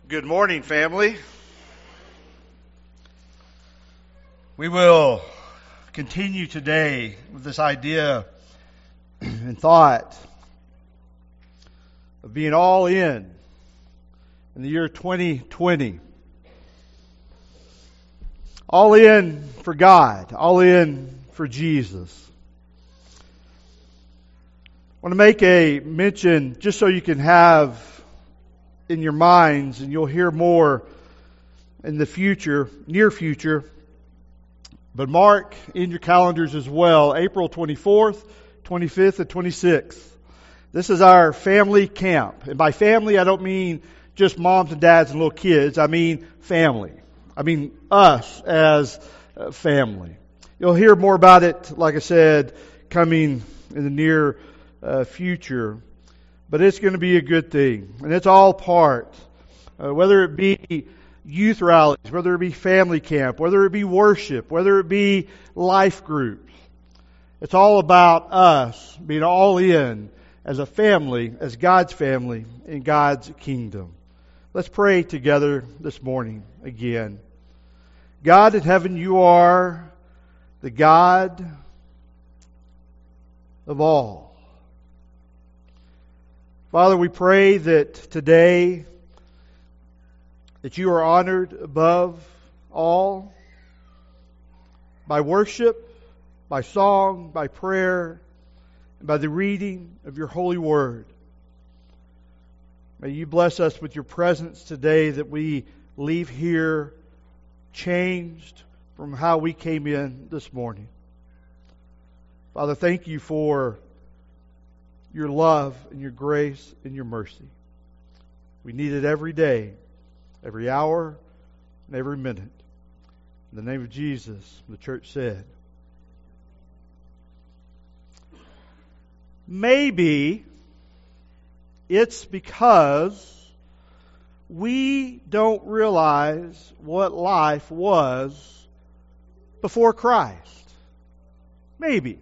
Good morning, family. We will continue today with this idea and thought of being all in the year 2020. All in for God, all in for Jesus. I want to make a mention just so you can have in your minds, and you'll hear more in the future, near future. But mark in your calendars as well, April 24th, 25th, and 26th. This is our family camp. And by family, I don't mean just moms and dads and little kids. I mean family. I mean us as a family. You'll hear more about it, like I said, coming in the near future. But it's going to be a good thing. And it's all part, whether it be youth rallies, whether it be family camp, whether it be worship, whether it be life groups. It's all about us being all in as a family, as God's family in God's kingdom. Let's pray together this morning again. God in heaven, you are the God of all. Father, we pray that today that you are honored above all by worship, by song, by prayer, and by the reading of your holy word. May you bless us with your presence today, that we leave here changed from how we came in this morning. Father, thank you for your love and your grace and your mercy. We need it every day, every hour, and every minute. In the name of Jesus, the church said. Maybe it's because we don't realize what life was before Christ. Maybe.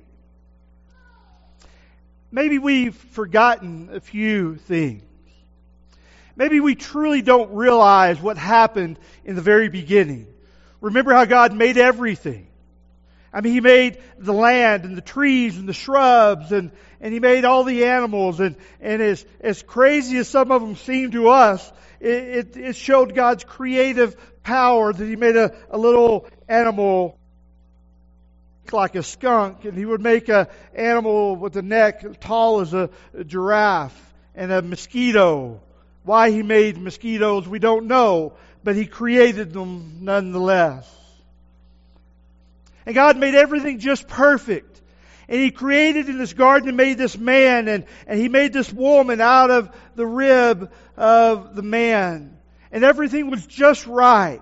Maybe we've forgotten a few things. Maybe we truly don't realize what happened in the very beginning. Remember how God made everything. I mean, He made the land and the trees and the shrubs and He made all the animals. And as crazy as some of them seem to us, it showed God's creative power that He made a little animal like a skunk, and He would make an animal with a neck tall as a giraffe, and a mosquito. Why He made mosquitoes, we don't know, but He created them nonetheless. And God made everything just perfect. And He created in this garden and made this man, and He made this woman out of the rib of the man. And everything was just right.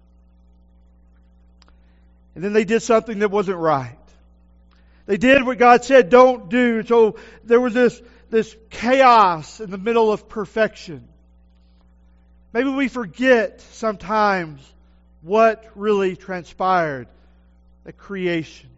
And then they did something that wasn't right. They did what God said don't do. So there was this chaos in the middle of perfection. Maybe we forget sometimes what really transpired at creation.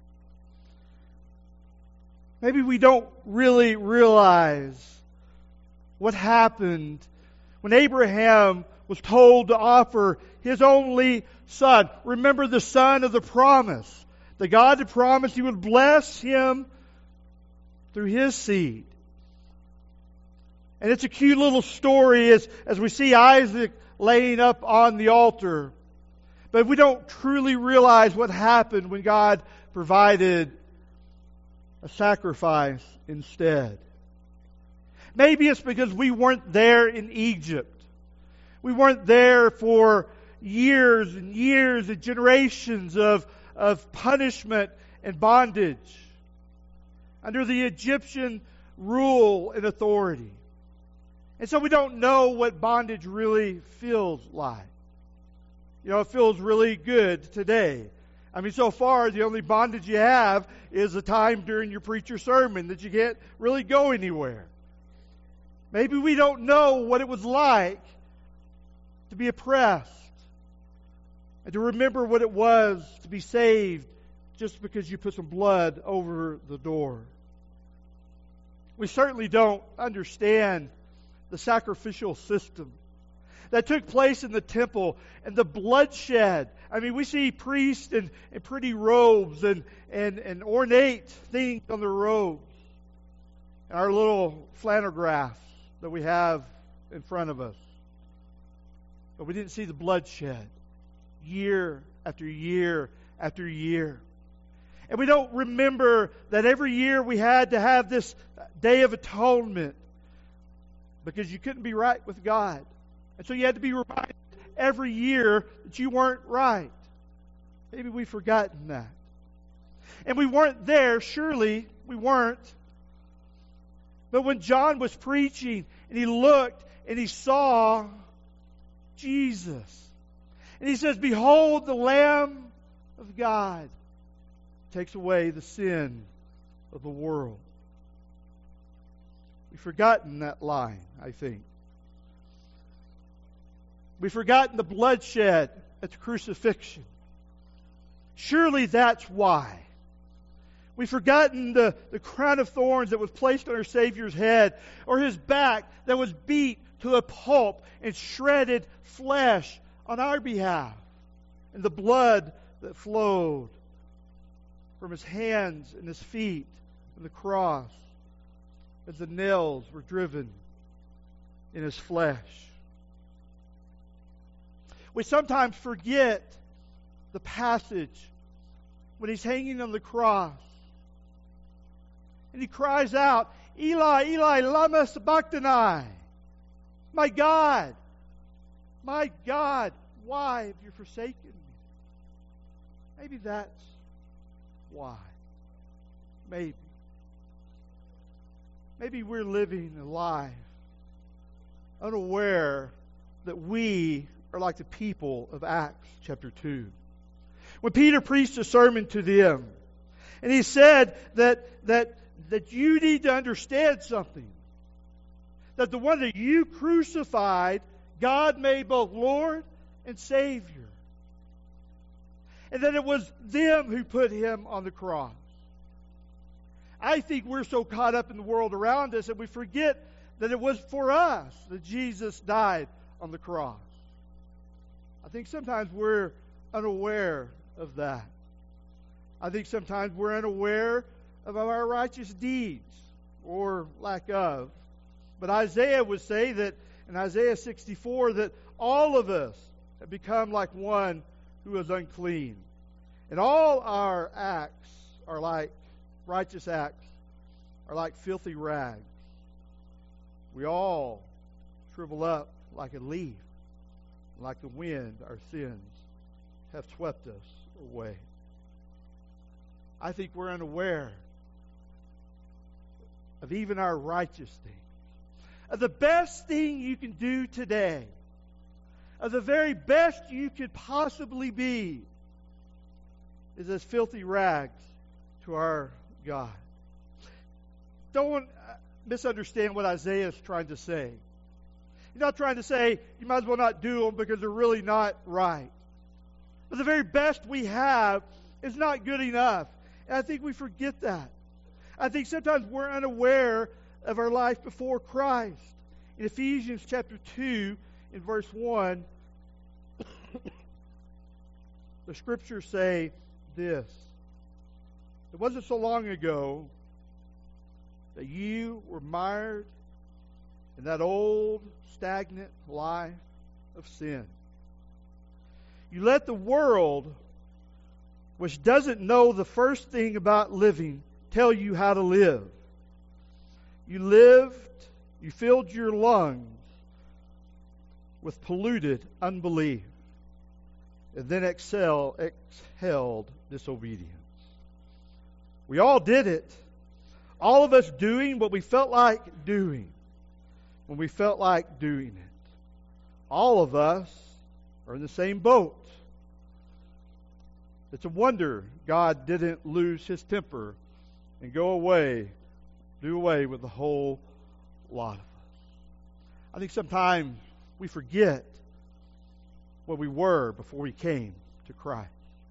Maybe we don't really realize what happened when Abraham was told to offer his only son. Remember, the son of the promise. The God that promised He would bless him through his seed. And it's a cute little story as we see Isaac laying up on the altar. But we don't truly realize what happened when God provided a sacrifice instead. Maybe it's because we weren't there in Egypt. We weren't there for years and years and generations of punishment and bondage under the Egyptian rule and authority. And so we don't know what bondage really feels like. You know, it feels really good today. I mean, so far, the only bondage you have is the time during your preacher's sermon that you can't really go anywhere. Maybe we don't know what it was like to be oppressed and to remember what it was to be saved just because you put some blood over the door. We certainly don't understand the sacrificial system that took place in the temple and the bloodshed. I mean, we see priests in pretty robes and ornate things on their robes. And our little flannelgraphs that we have in front of us. But we didn't see the bloodshed year after year after year. And we don't remember that every year we had to have this Day of Atonement because you couldn't be right with God. And so you had to be reminded every year that you weren't right. Maybe we've forgotten that. And we weren't there, surely we weren't. But when John was preaching and he looked and he saw Jesus. And he says, "Behold the Lamb of God takes away the sin of the world." We've forgotten that line, I think. We've forgotten the bloodshed at the crucifixion. Surely that's why. We've forgotten the crown of thorns that was placed on our Savior's head, or His back that was beat to a pulp and shredded flesh on our behalf, and the blood that flowed from His hands and His feet on the cross as the nails were driven in His flesh. We sometimes forget the passage when He's hanging on the cross. And He cries out, "Eli, Eli, lama sabachthani." My God, why have you forsaken me? Maybe that's why. Maybe. Maybe we're living a life unaware that we are like the people of Acts chapter 2. When Peter preached a sermon to them, and he said that you need to understand something. That the one that you crucified, God made both Lord and Savior. And that it was them who put Him on the cross. I think we're so caught up in the world around us that we forget that it was for us that Jesus died on the cross. I think sometimes we're unaware of that. I think sometimes we're unaware of our righteous deeds, or lack of. But Isaiah would say that, in Isaiah 64, that all of us have become like one who is unclean. And all our acts are like, righteous acts, are like filthy rags. We all shrivel up like a leaf. Like the wind, our sins have swept us away. I think we're unaware of even our righteous things. Of the best thing you can do today. Of the very best you could possibly be. Is as filthy rags to our God. Don't misunderstand what Isaiah is trying to say. He's not trying to say you might as well not do them because they're really not right. But the very best we have is not good enough. And I think we forget that. I think sometimes we're unaware of our life before Christ. In Ephesians chapter 2, in verse 1, the Scriptures say this. It wasn't so long ago that you were mired in that old, stagnant life of sin. You let the world, which doesn't know the first thing about living, tell you how to live. You filled your lungs with polluted unbelief, and then exhaled disobedience. We all did it. All of us doing what we felt like doing when we felt like doing it. All of us are in the same boat. It's a wonder God didn't lose His temper and do away with the whole lot of us. I think sometimes we forget what we were before we came to Christ.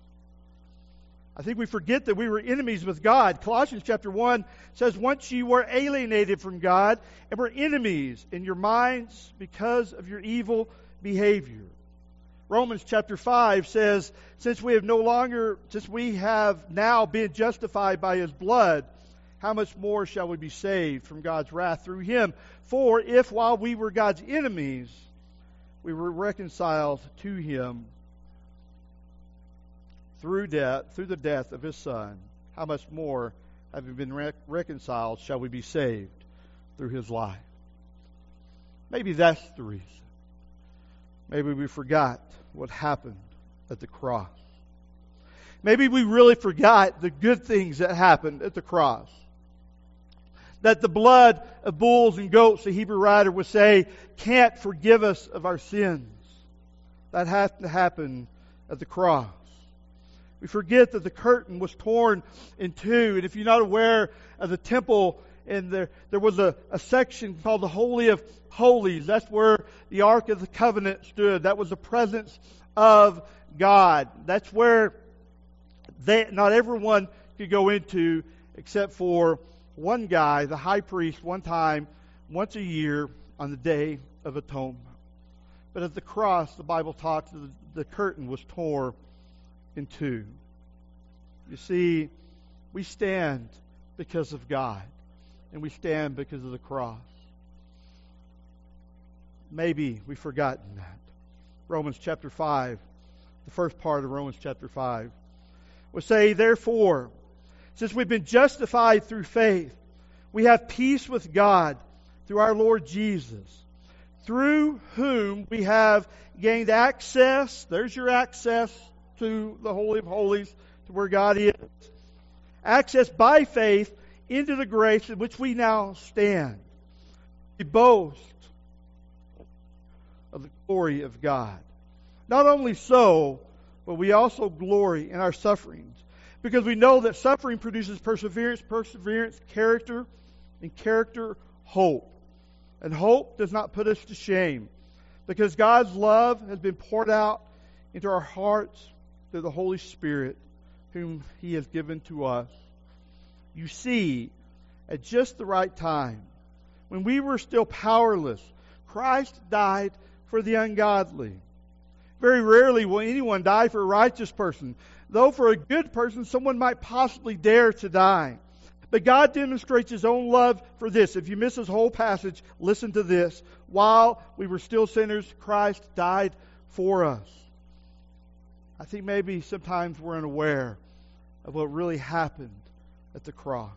I think we forget that we were enemies with God. Colossians chapter 1 says, once you were alienated from God and were enemies in your minds because of your evil behavior. Romans chapter 5 says, since we have now been justified by His blood, how much more shall we be saved from God's wrath through Him? For if while we were God's enemies, we were reconciled to Him through the death of His Son, how much more, having been reconciled, shall we be saved through His life? Maybe that's the reason. Maybe we forgot what happened at the cross. Maybe we really forgot the good things that happened at the cross. That the blood of bulls and goats, the Hebrew writer would say, can't forgive us of our sins. That had to happen at the cross. We forget that the curtain was torn in two. And if you're not aware of the temple, and there was a section called the Holy of Holies. That's where the Ark of the Covenant stood. That was the presence of God. That's where not everyone could go into except for one guy, the high priest, one time, once a year on the Day of Atonement. But at the cross, the Bible talks, the curtain was torn in two. You see, we stand because of God, and we stand because of the cross. Maybe we've forgotten that. Romans chapter 5, the first part of Romans chapter 5, will say, therefore, since we've been justified through faith, we have peace with God through our Lord Jesus, through whom we have gained access. There's your access to the Holy of Holies, to where God is. Access by faith into the grace in which we now stand. We boast of the glory of God. Not only so, but we also glory in our sufferings, because we know that suffering produces perseverance, character, and character, hope. And hope does not put us to shame, because God's love has been poured out into our hearts through the Holy Spirit, whom He has given to us. You see, at just the right time, when we were still powerless, Christ died for the ungodly. Very rarely will anyone die for a righteous person, though for a good person someone might possibly dare to die. But God demonstrates His own love for this. If you miss this whole passage, listen to this. While we were still sinners, Christ died for us. I think maybe sometimes we're unaware of what really happened at the cross.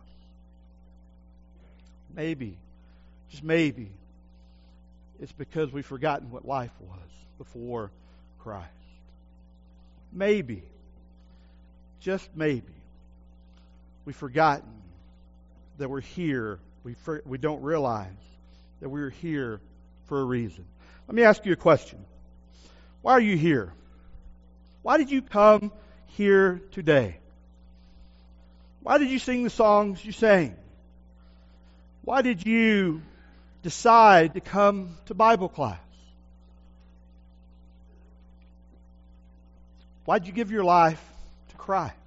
Maybe, just maybe, it's because we've forgotten what life was before Christ. Maybe, just maybe, we've forgotten that we're here. We don't realize that we're here for a reason. Let me ask you a question. Why are you here? Why did you come here today? Why did you sing the songs you sang? Why did you decide to come to Bible class? Why did you give your life to Christ?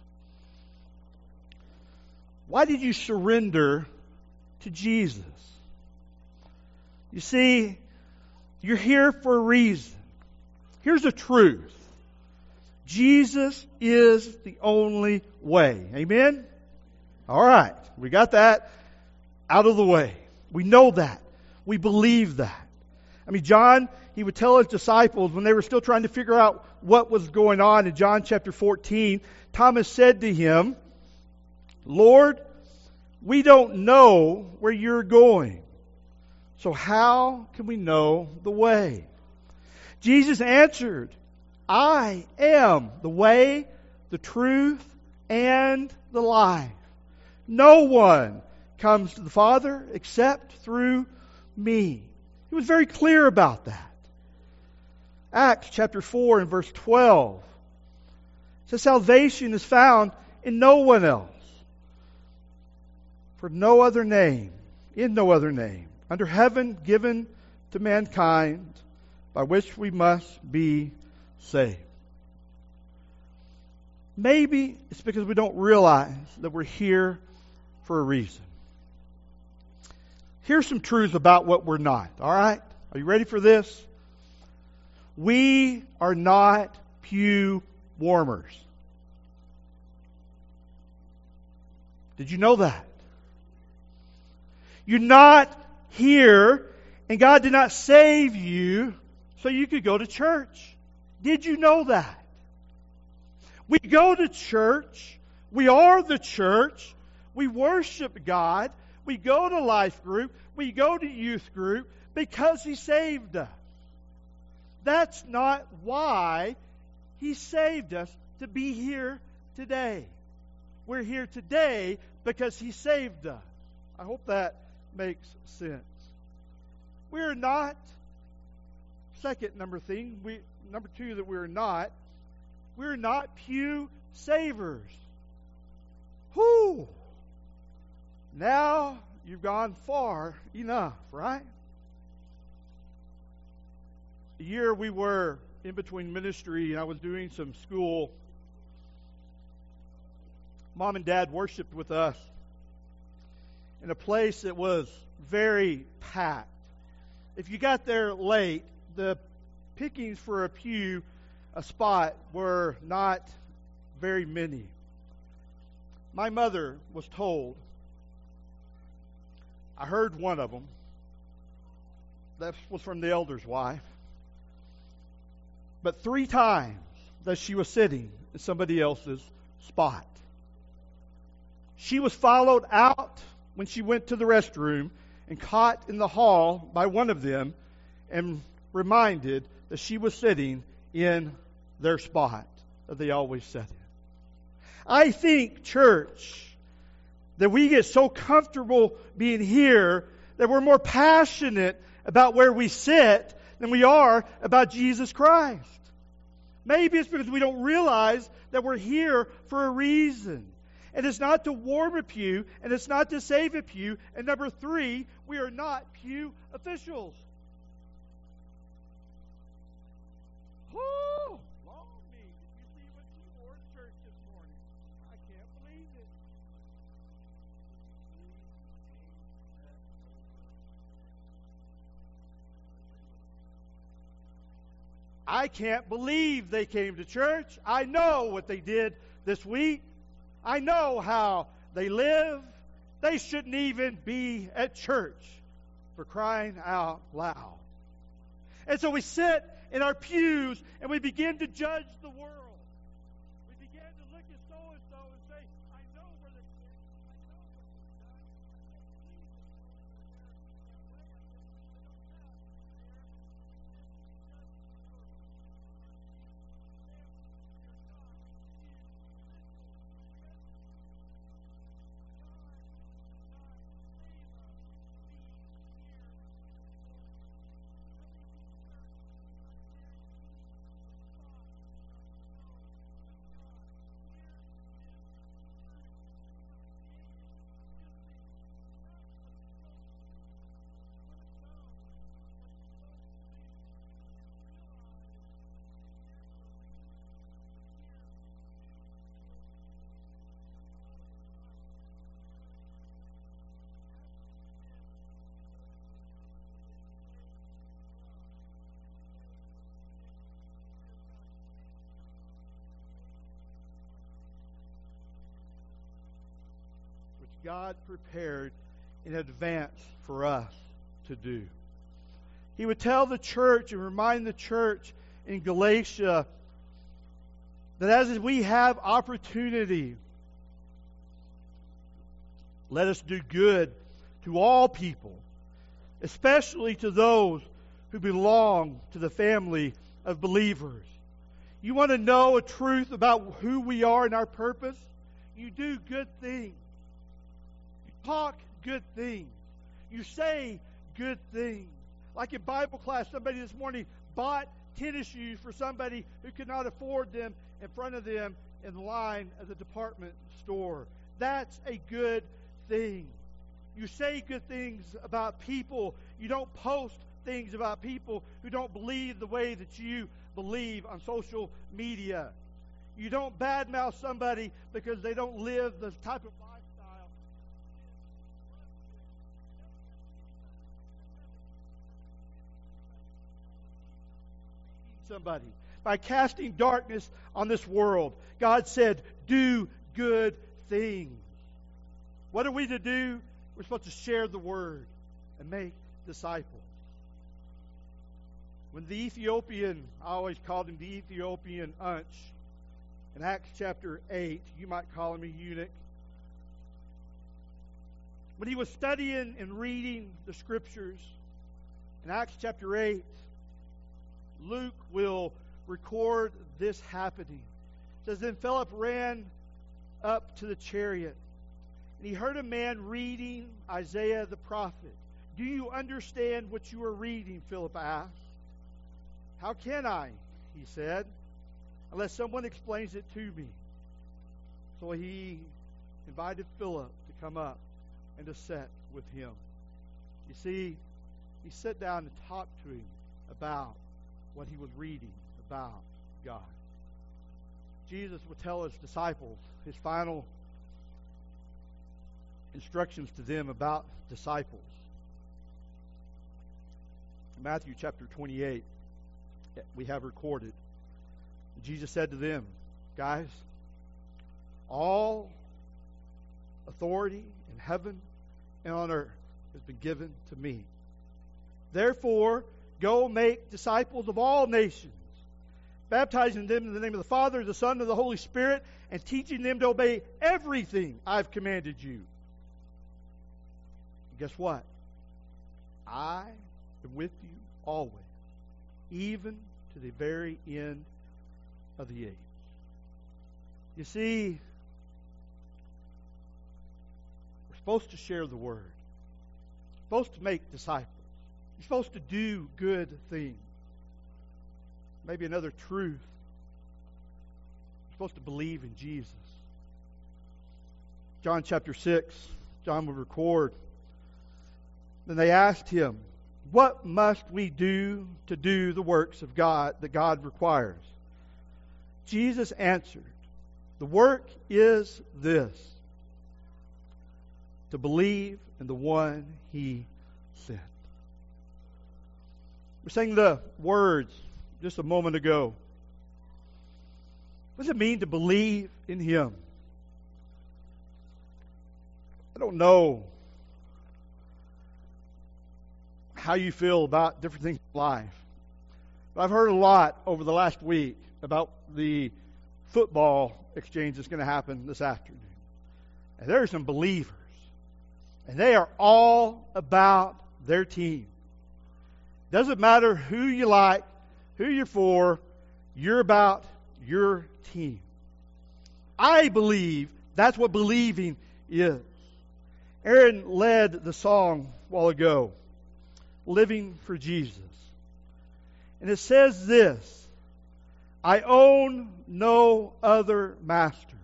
Why did you surrender to Jesus? You see, you're here for a reason. Here's the truth. Jesus is the only way. Amen? All right. We got that out of the way. We know that. We believe that. I mean, John, he would tell his disciples when they were still trying to figure out what was going on in John chapter 14, Thomas said to him, Lord, we don't know where you're going. So how can we know the way? Jesus answered, I am the way, the truth, and the life. No one comes to the Father except through me. He was very clear about that. Acts chapter 4 and verse 12 says salvation is found in no one else. For no other name, in no other name, under heaven given to mankind, by which we must be saved. Maybe it's because we don't realize that we're here for a reason. Here's some truths about what we're not, all right? Are you ready for this? We are not pew warmers. Did you know that? You're not here, and God did not save you so you could go to church. Did you know that? We go to church. We are the church. We worship God. We go to life group. We go to youth group because He saved us. That's not why He saved us to be here today. We're here today because He saved us. I hope that makes sense. We're not, number two that we're not pew savers. Whew! Now you've gone far enough, right? A year we were in between ministry and I was doing some school. Mom and Dad worshiped with us in a place that was very packed. If you got there late, the pickings for a spot were not very many. My mother was told, I heard one of them, that was from the elder's wife, but 3 times that she was sitting in somebody else's spot. She was followed out when she went to the restroom and caught in the hall by one of them and reminded that she was sitting in their spot that they always sat in. I think, church, that we get so comfortable being here that we're more passionate about where we sit than we are about Jesus Christ. Maybe it's because we don't realize that we're here for a reason. And it's not to warm a pew, and it's not to save a pew. And number 3, we are not pew officials. Oh, long me. Did you see what you wore to church this morning? I can't believe it. I can't believe they came to church. I know what they did this week. I know how they live. They shouldn't even be at church, for crying out loud. And so we sit in our pews and we begin to judge the world. We begin to look at so-and-so and say, I know where they've been. I know what they've done. God prepared in advance for us to do. He would tell the church and remind the church in Galatia that as we have opportunity, let us do good to all people, especially to those who belong to the family of believers. You want to know a truth about who we are and our purpose? You do good things. Talk good things. You say good things. Like in Bible class, somebody this morning bought tennis shoes for somebody who could not afford them in front of them in the line at the department store. That's a good thing. You say good things about people. You don't post things about people who don't believe the way that you believe on social media. You don't badmouth somebody because they don't live the type of lifestyle. somebody. By casting darkness on this world. God said, do good things. What are we to do? We're supposed to share the word and make disciples. When the Ethiopian, I always called him the Ethiopian Unch, in Acts chapter 8, you might call him a eunuch. When he was studying and reading the Scriptures, in Acts chapter 8, Luke will record this happening. It says, then Philip ran up to the chariot, and he heard a man reading Isaiah the prophet. Do you understand what you are reading? Philip asked. How can I, he said, unless someone explains it to me? So he invited Philip to come up and to sit with him. You see, he sat down and talked to him about what he was reading about God. Jesus would tell his disciples his final instructions to them about disciples. In Matthew chapter 28, we have recorded. Jesus said to them, guys, all authority in heaven and on earth has been given to me. Therefore, go make disciples of all nations, baptizing them in the name of the Father, the Son, and the Holy Spirit, and teaching them to obey everything I've commanded you. And guess what? I am with you always, even to the very end of the age. You see, we're supposed to share the word. We're supposed to make disciples. You're supposed to do good things. Maybe another truth. You're supposed to believe in Jesus. John chapter 6, John will record. Then they asked him, what must we do to do the works of God that God requires? Jesus answered, the work is this, to believe in the one He sent. We sang the words just a moment ago. What does it mean to believe in Him? I don't know how you feel about different things in life. But I've heard a lot over the last week about the football exchange that's going to happen this afternoon. And there are some believers. And they are all about their team. Doesn't matter who you like, who you're for, you're about your team. I believe that's what believing is. Aaron led the song a while ago, Living for Jesus. And it says this, I own no other master.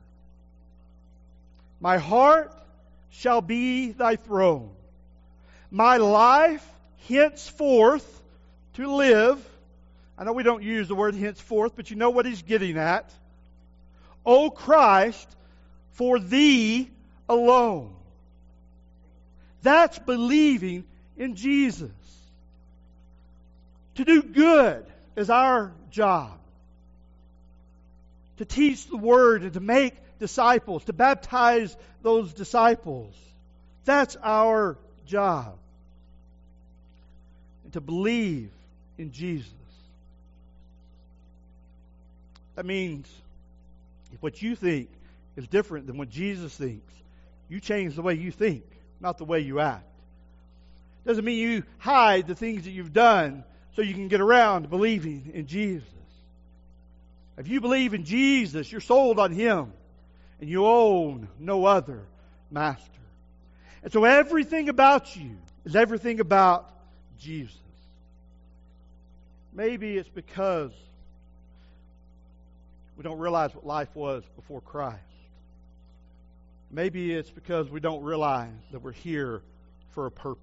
My heart shall be thy throne. My life henceforth to live. I know we don't use the word henceforth, but you know what he's getting at. O Christ, for thee alone. That's believing in Jesus. To do good is our job. To teach the Word and to make disciples, to baptize those disciples. That's our job. And to believe in Jesus. That means if what you think is different than what Jesus thinks, you change the way you think, not the way you act. Doesn't mean you hide the things that you've done so you can get around to believing in Jesus. If you believe in Jesus, you're sold on Him. And you own no other master. And so everything about you is everything about Jesus. Maybe it's because we don't realize what life was before Christ. Maybe it's because we don't realize that we're here for a purpose.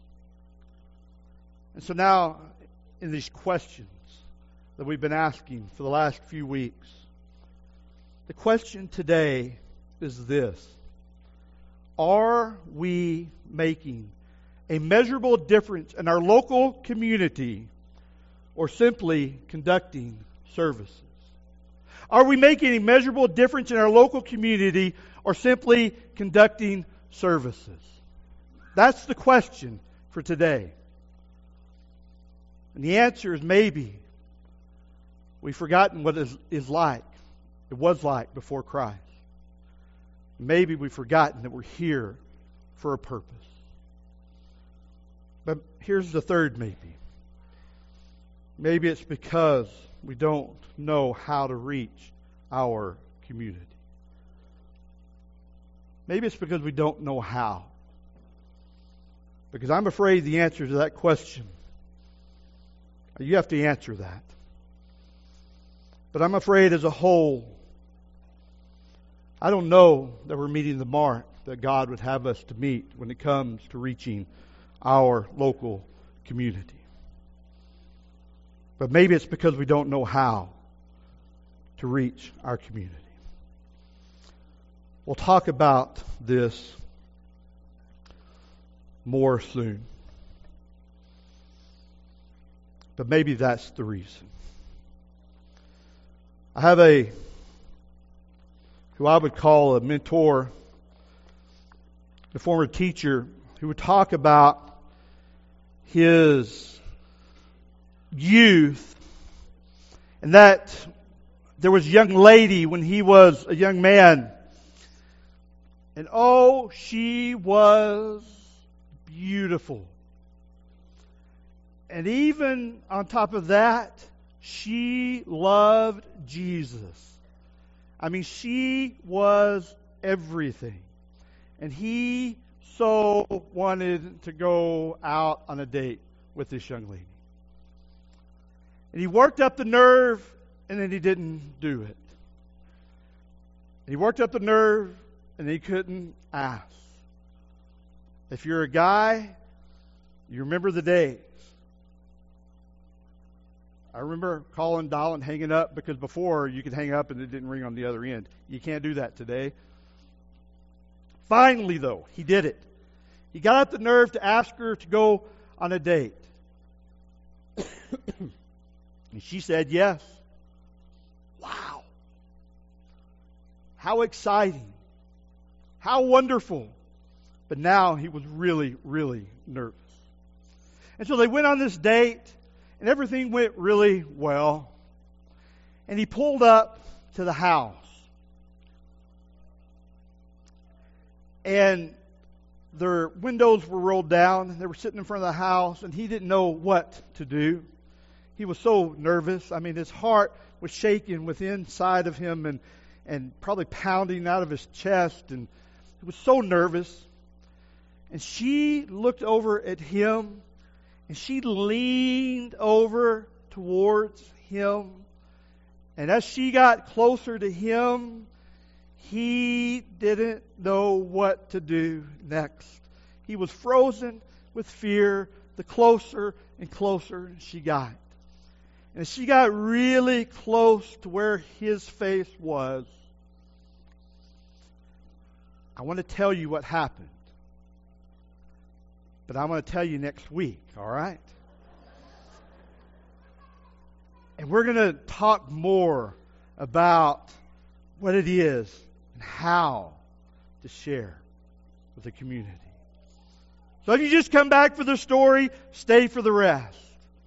And so now, in these questions that we've been asking for the last few weeks, the question today is this. Are we making a measurable difference in our local community or simply conducting services? Are we making a measurable difference in our local community or simply conducting services? That's the question for today. And the answer is maybe we've forgotten what it was like before Christ. Maybe we've forgotten that we're here for a purpose. But here's the third maybe. Maybe it's because we don't know how to reach our community. Maybe it's because we don't know how. Because I'm afraid the answer to that question, you have to answer that. But I'm afraid as a whole, I don't know that we're meeting the mark that God would have us to meet when it comes to reaching our local community. But maybe it's because we don't know how to reach our community. We'll talk about this more soon. But maybe that's the reason. I have who I would call a mentor, a former teacher, who would talk about his youth, and that there was a young lady when he was a young man, and oh, she was beautiful. And even on top of that, she loved Jesus. I mean, she was everything. And he so wanted to go out on a date with this young lady. And he worked up the nerve, and then he didn't do it. And he worked up the nerve, and he couldn't ask. If you're a guy, you remember the days. I remember calling, dialing, hanging up, because before you could hang up and it didn't ring on the other end. You can't do that today. Finally, though, he did it. He got up the nerve to ask her to go on a date. And she said yes. Wow. How exciting. How wonderful. But now he was really, really nervous. And so they went on this date, and everything went really well. And he pulled up to the house. And their windows were rolled down. They were sitting in front of the house, and he didn't know what to do. He was so nervous. I mean, his heart was shaking within inside of him and probably pounding out of his chest. And he was so nervous. And she looked over at him, and she leaned over towards him. And as she got closer to him, he didn't know what to do next. He was frozen with fear the closer and closer she got. And as she got really close to where his face was, I want to tell you what happened. But I'm going to tell you next week, all right? And we're going to talk more about what it is and how to share with the community. So if you just come back for the story, stay for the rest.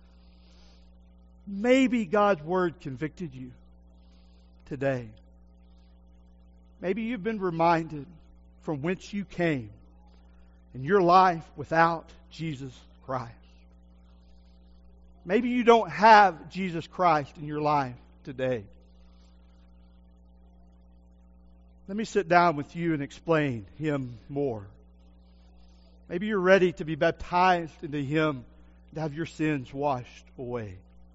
Maybe God's Word convicted you today. Maybe you've been reminded from whence you came in your life without Jesus Christ. Maybe you don't have Jesus Christ in your life today. Let me sit down with you and explain Him more. Maybe you're ready to be baptized into Him, to have your sins washed away.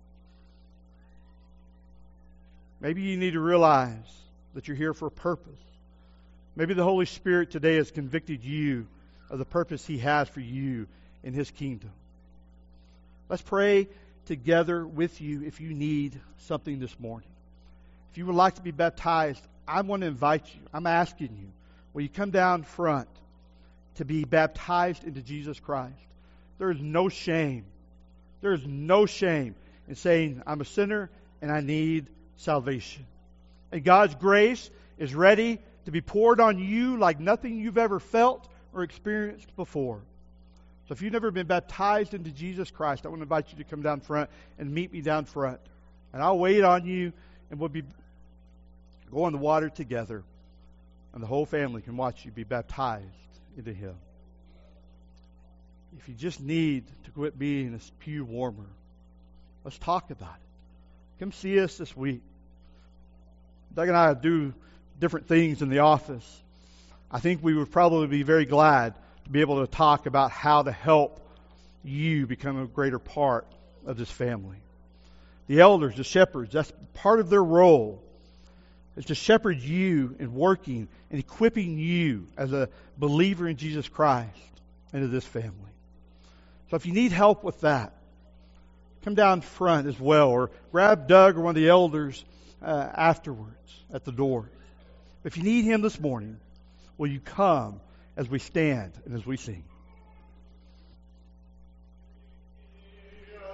Maybe you need to realize that you're here for a purpose. Maybe the Holy Spirit today has convicted you of the purpose He has for you in His kingdom. Let's pray together with you if you need something this morning. If you would like to be baptized, I want to invite you. I'm asking you, will you come down front to be baptized into Jesus Christ? There is no shame. There is no shame and saying, I'm a sinner and I need salvation. And God's grace is ready to be poured on you like nothing you've ever felt or experienced before. So if you've never been baptized into Jesus Christ, I want to invite you to come down front and meet me down front. And I'll wait on you, and we'll be going the water together. And the whole family can watch you be baptized into Him. If you just need to quit being a pew warmer, let's talk about it. Come see us this week. Doug and I do different things in the office. I think we would probably be very glad to be able to talk about how to help you become a greater part of this family. The elders, the shepherds, that's part of their role, is to shepherd you in working and equipping you as a believer in Jesus Christ into this family. So if you need help with that, come down front as well, or grab Doug or one of the elders afterwards at the door. If you need him this morning, will you come as we stand and as we sing?